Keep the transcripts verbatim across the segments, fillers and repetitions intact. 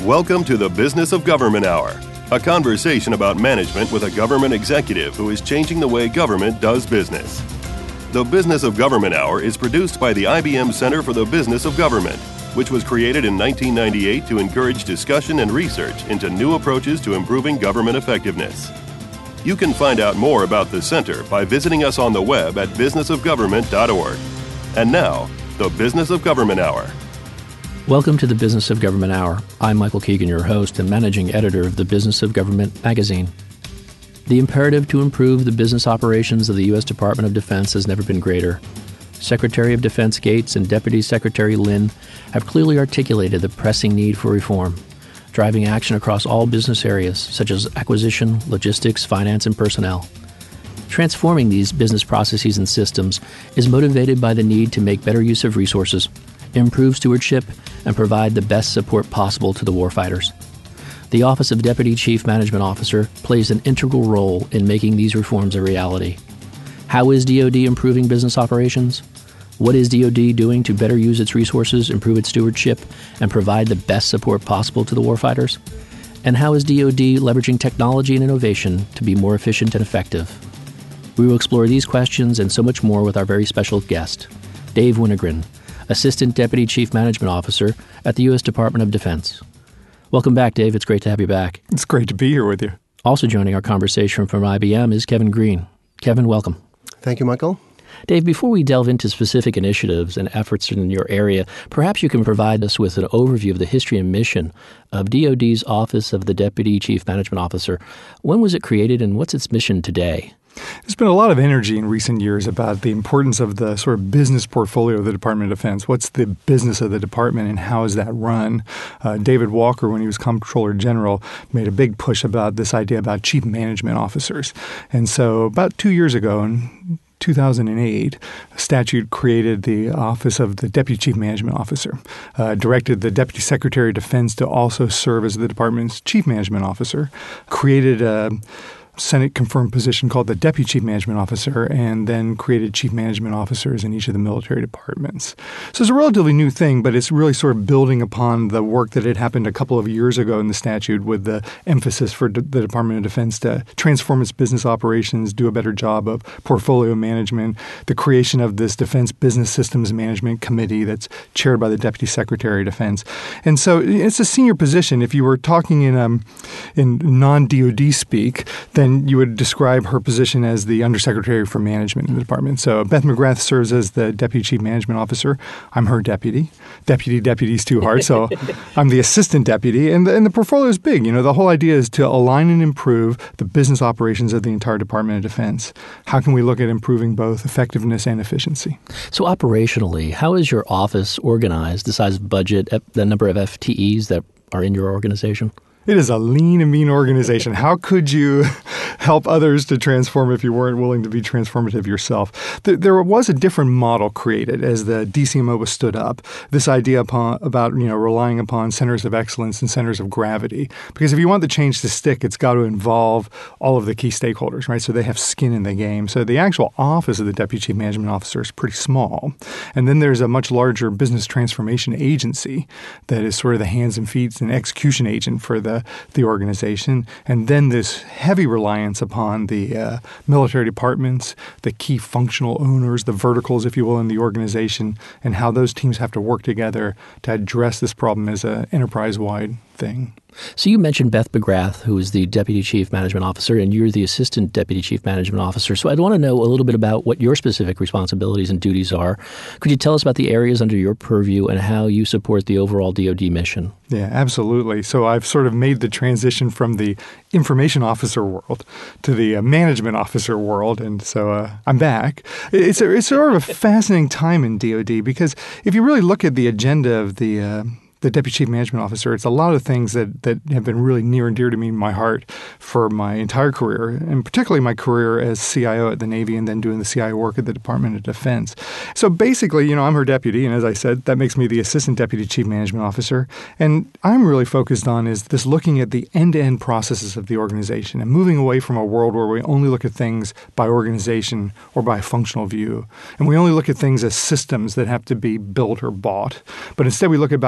Welcome to the Business of Government Hour, a conversation about management with a government executive who is changing the way government does business. The Business of Government Hour is produced by the I B M Center for the Business of Government, which was created in nineteen ninety-eight to encourage discussion and research into new approaches to improving government effectiveness. You can find out more about the center by visiting us on the web at business of government dot org. And now, the Business of Government Hour. Welcome to the Business of Government Hour. I'm Michael Keegan, your host and managing editor of the Business of Government magazine. The imperative to improve the business operations of the U S Department of Defense has never been greater. Secretary of Defense Gates and Deputy Secretary Lynn have clearly articulated the pressing need for reform, driving action across all business areas such as acquisition, logistics, finance, and personnel. Transforming these business processes and systems is motivated by the need to make better use of resources, improve stewardship, and provide the best support possible to the warfighters. The Office of Deputy Chief Management Officer plays an integral role in making these reforms a reality. How is D O D improving business operations? What is D O D doing to better use its resources, improve its stewardship, and provide the best support possible to the warfighters? And how is D O D leveraging technology and innovation to be more efficient and effective? We will explore these questions and so much more with our very special guest, Dave Winogren, Assistant Deputy Chief Management Officer at the U S Department of Defense. Welcome back, Dave. It's great to have you back. It's great to be here with you. Also joining our conversation from I B M is Kevin Green. Kevin, welcome. Thank you, Michael. Dave, before we delve into specific initiatives and efforts in your area, perhaps you can provide us with an overview of the history and mission of D O D's Office of the Deputy Chief Management Officer. When was it created and what's its mission today? There's been a lot of energy in recent years about the importance of the sort of business portfolio of the Department of Defense. What's the business of the department and how is that run? Uh, David Walker, when he was Comptroller General, made a big push about this idea about chief management officers. And so about two years ago, in two thousand eight, a statute created the Office of the Deputy Chief Management Officer, uh, directed the Deputy Secretary of Defense to also serve as the department's Chief Management Officer, created a Senate-confirmed position called the Deputy Chief Management Officer, and then created Chief Management Officers in each of the military departments. So it's a relatively new thing, but it's really sort of building upon the work that had happened a couple of years ago in the statute with the emphasis for d- the Department of Defense to transform its business operations, do a better job of portfolio management, the creation of this Defense Business Systems Management Committee that's chaired by the Deputy Secretary of Defense. And so it's a senior position. If you were talking in um, in non-D O D speak, then you would describe her position as the Undersecretary for Management in the department. So Beth McGrath serves as the Deputy Chief Management Officer. I'm her deputy. Deputy, deputy's too hard, so I'm the Assistant Deputy. And the, and the portfolio is big. You know, the whole idea is to align and improve the business operations of the entire Department of Defense. How can we look at improving both effectiveness and efficiency? So operationally, how is your office organized, the size of budget, the number of F T Es that are in your organization? It is a lean and mean organization. How could you help others to transform if you weren't willing to be transformative yourself? There was a different model created as the D C M O was stood up. This idea upon, about you know relying upon centers of excellence and centers of gravity. Because if you want the change to stick, it's got to involve all of the key stakeholders, right? So they have skin in the game. So the actual office of the Deputy Chief Management Officer is pretty small. And then there's a much larger business transformation agency that is sort of the hands and feet and execution agent for the the organization, and then this heavy reliance upon the uh, military departments, the key functional owners, the verticals, if you will, in the organization, and how those teams have to work together to address this problem as an enterprise-wide thing. So you mentioned Beth McGrath, who is the Deputy Chief Management Officer, and you're the Assistant Deputy Chief Management Officer. So I'd want to know a little bit about what your specific responsibilities and duties are. Could you tell us about the areas under your purview and how you support the overall D O D mission? Yeah, absolutely. So I've sort of made the transition from the information officer world to the uh, management officer world, and so uh, I'm back. It's, a, it's sort of a fascinating time in D O D because if you really look at the agenda of the uh, the Deputy Chief Management Officer, it's a lot of things that, that have been really near and dear to me in my heart for my entire career, and particularly my career as C I O at the Navy and then doing the C I O work at the Department of Defense. So basically, you know, I'm her deputy, and as I said, that makes me the Assistant Deputy Chief Management Officer. And I'm really focused on is this looking at the end-to-end processes of the organization and moving away from a world where we only look at things by organization or by functional view. And we only look at things as systems that have to be built or bought. But instead, we look about how you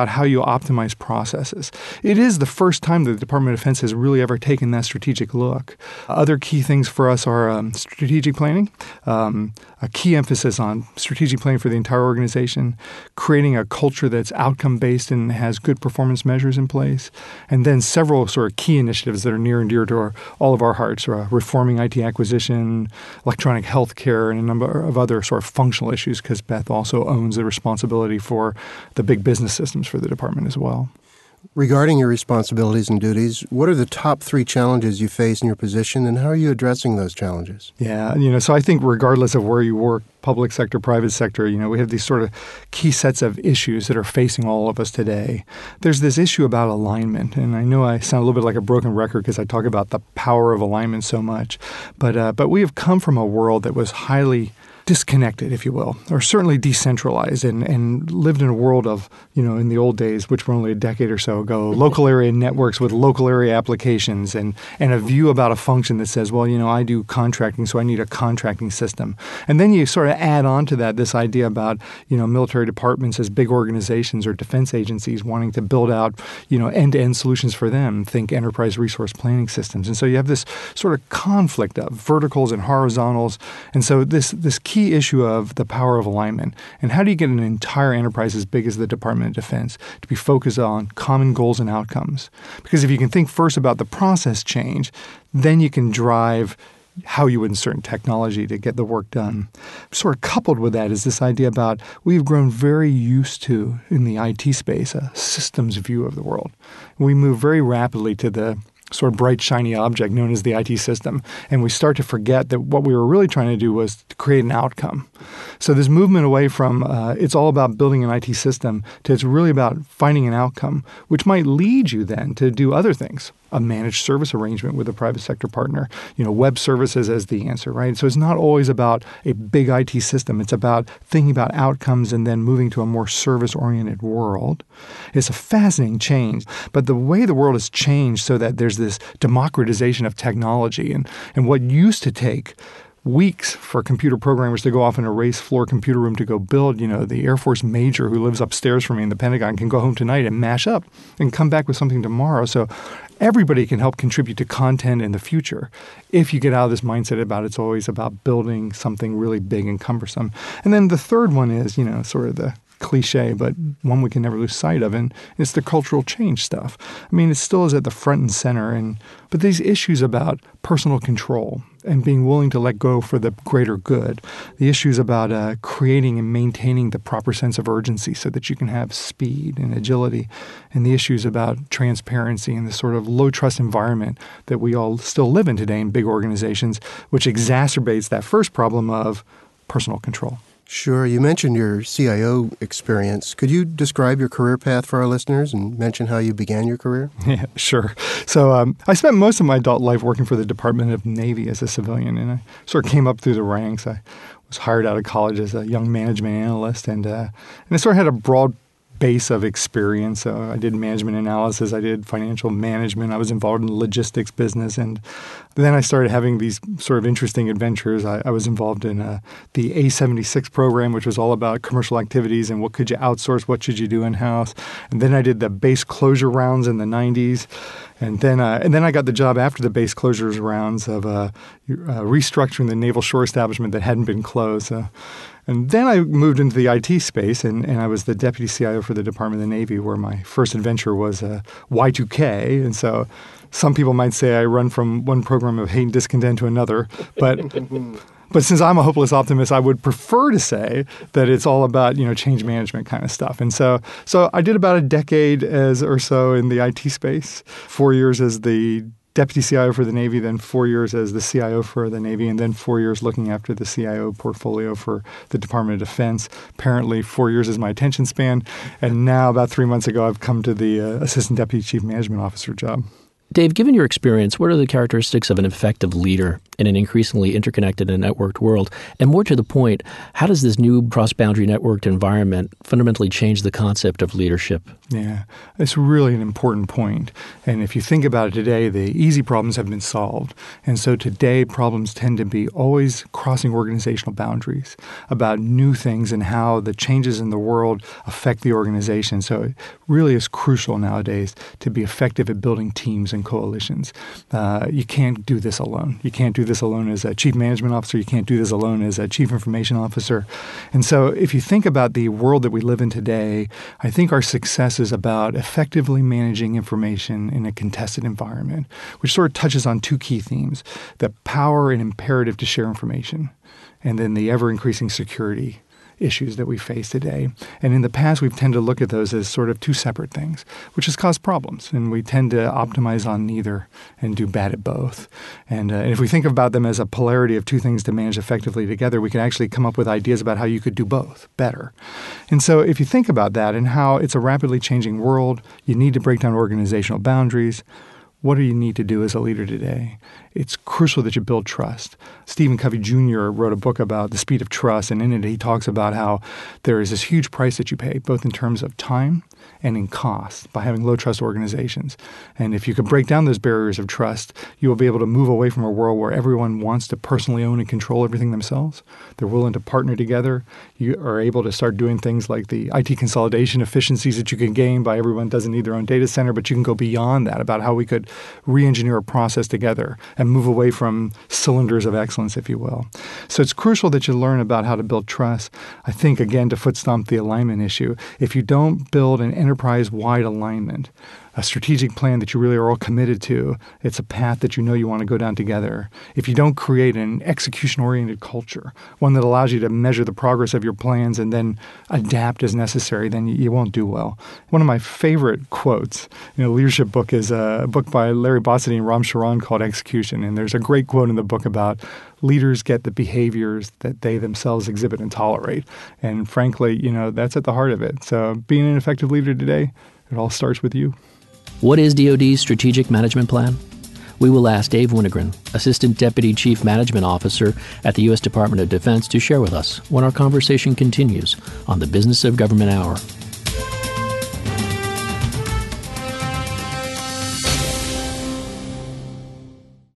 optimize processes. It is the first time that the Department of Defense has really ever taken that strategic look. Other key things for us are um, strategic planning, um, a key emphasis on strategic planning for the entire organization, creating a culture that's outcome-based and has good performance measures in place, and then several sort of key initiatives that are near and dear to our, all of our hearts, uh, reforming I T acquisition, electronic health care, and a number of other sort of functional issues, because Beth also owns the responsibility for the big business systems for the department as well. Regarding your responsibilities and duties, what are the top three challenges you face in your position, and how are you addressing those challenges? Yeah, you know, so I think regardless of where you work, public sector, private sector, you know, we have these sort of key sets of issues that are facing all of us today. There's this issue about alignment, and I know I sound a little bit like a broken record because I talk about the power of alignment so much, but uh, but we have come from a world that was highly disconnected, if you will, or certainly decentralized, and, and lived in a world of, you know, in the old days, which were only a decade or so ago, local area networks with local area applications and, and a view about a function that says, well, you know, I do contracting, so I need a contracting system. And then you sort of add on to that this idea about, you know, military departments as big organizations or defense agencies wanting to build out, you know, end-to-end solutions for them. Think enterprise resource planning systems. And so you have this sort of conflict of verticals and horizontals. And so this this key issue of the power of alignment, and how do you get an entire enterprise as big as the Department of Defense to be focused on common goals and outcomes? Because if you can think first about the process change, then you can drive how you would insert technology to get the work done. Sort of coupled with that is this idea about we've grown very used to, in the I T space, a systems view of the world. We move very rapidly to the sort of bright, shiny object known as the I T system. And we start to forget that what we were really trying to do was to create an outcome. So this movement away from uh, it's all about building an I T system to it's really about finding an outcome, which might lead you then to do other things. A managed service arrangement with a private sector partner, you know, web services as the answer, right? So it's not always about a big I T system. It's about thinking about outcomes and then moving to a more service-oriented world. It's a fascinating change. But the way the world has changed so that there's this democratization of technology, and, and what used to take weeks for computer programmers to go off in a race floor computer room to go build, you know, the Air Force major who lives upstairs from me in the Pentagon can go home tonight and mash up and come back with something tomorrow. So everybody can help contribute to content in the future if you get out of this mindset about it's always about building something really big and cumbersome. And then the third one is, you know, sort of the cliche, but one we can never lose sight of, and it's the cultural change stuff. I mean, it still is at the front and center, and but these issues about personal control and being willing to let go for the greater good, the issues about uh, creating and maintaining the proper sense of urgency so that you can have speed and agility, and the issues about transparency and the sort of low-trust environment that we all still live in today in big organizations, which exacerbates that first problem of personal control. Sure. You mentioned your C I O experience. Could you describe your career path for our listeners and mention how you began your career? Yeah, sure. So um, I spent most of my adult life working for the Department of Navy as a civilian, and I sort of came up through the ranks. I was hired out of college as a young management analyst, and uh, and I sort of had a broad base of experience. So I did management analysis. I did financial management. I was involved in the logistics business. And then I started having these sort of interesting adventures. I, I was involved in uh, the A seventy-six program, which was all about commercial activities and what could you outsource, what should you do in-house. And then I did the base closure rounds in the nineties. And then uh, and then I got the job after the base closures rounds of uh, uh, restructuring the naval shore establishment that hadn't been closed. So, and then I moved into the I T space, and, and I was the deputy C I O for the Department of the Navy, where my first adventure was uh, Y two K. And so some people might say I run from one program of hate and discontent to another. But but since I'm a hopeless optimist, I would prefer to say that it's all about, you know, change management kind of stuff. And so so I did about a decade as or so in the I T space, four years as the deputy C I O for the Navy, then four years as the C I O for the Navy, and then four years looking after the C I O portfolio for the Department of Defense. Apparently, four years is my attention span. And now, about three months ago, I've come to the uh, Assistant Deputy Chief Management Officer job. Dave, given your experience, what are the characteristics of an effective leader in an increasingly interconnected and networked world? And more to the point, how does this new cross-boundary networked environment fundamentally change the concept of leadership? Yeah, it's really an important point. And if you think about it today, the easy problems have been solved. And so today, problems tend to be always crossing organizational boundaries about new things and how the changes in the world affect the organization. So it really is crucial nowadays to be effective at building teams and coalitions. Uh, you can't do this alone. You can't do this alone as a chief management officer. You can't do this alone as a chief information officer. And so if you think about the world that we live in today, I think our success is about effectively managing information in a contested environment, which sort of touches on two key themes: the power and imperative to share information, and then the ever-increasing security issues that we face today. And in the past, we've tended to look at those as sort of two separate things, which has caused problems. And we tend to optimize on neither and do bad at both. And, uh, and if we think about them as a polarity of two things to manage effectively together, we can actually come up with ideas about how you could do both better. And so if you think about that and how it's a rapidly changing world, you need to break down organizational boundaries. What do you need to do as a leader today? It's crucial that you build trust. Stephen Covey Junior wrote a book about the speed of trust, and in it he talks about how there is this huge price that you pay, both in terms of time and in cost, by having low-trust organizations. And if you can break down those barriers of trust, you will be able to move away from a world where everyone wants to personally own and control everything themselves. They're willing to partner together. You are able to start doing things like the I T consolidation efficiencies that you can gain by everyone doesn't need their own data center, but you can go beyond that about how we could re-engineer a process together and move away from cylinders of excellence, if you will. So it's crucial that you learn about how to build trust. I think, again, to foot stomp the alignment issue, if you don't build an enterprise-wide alignment, a strategic plan that you really are all committed to, it's a path that you know you want to go down together. If you don't create an execution-oriented culture, one that allows you to measure the progress of your plans and then adapt as necessary, then you won't do well. One of my favorite quotes in a leadership book is a book by Larry Bossidy and Ram Charan called Execution. And there's a great quote in the book about leaders get the behaviors that they themselves exhibit and tolerate. And frankly, you know, that's at the heart of it. So being an effective leader today, it all starts with you. What is D O D's strategic management plan? We will ask Dave Winogren, Assistant Deputy Chief Management Officer at the U S Department of Defense, to share with us when our conversation continues on the Business of Government Hour.